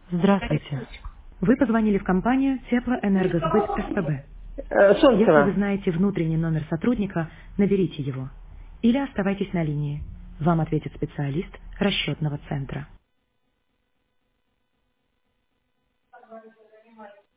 Здравствуйте. Вы позвонили в компанию Теплоэнергосбыт СПБ. Если вы Солнцева. знаете внутренний номер сотрудника, наберите его. Или оставайтесь на линии. Вам ответит специалист расчетного центра.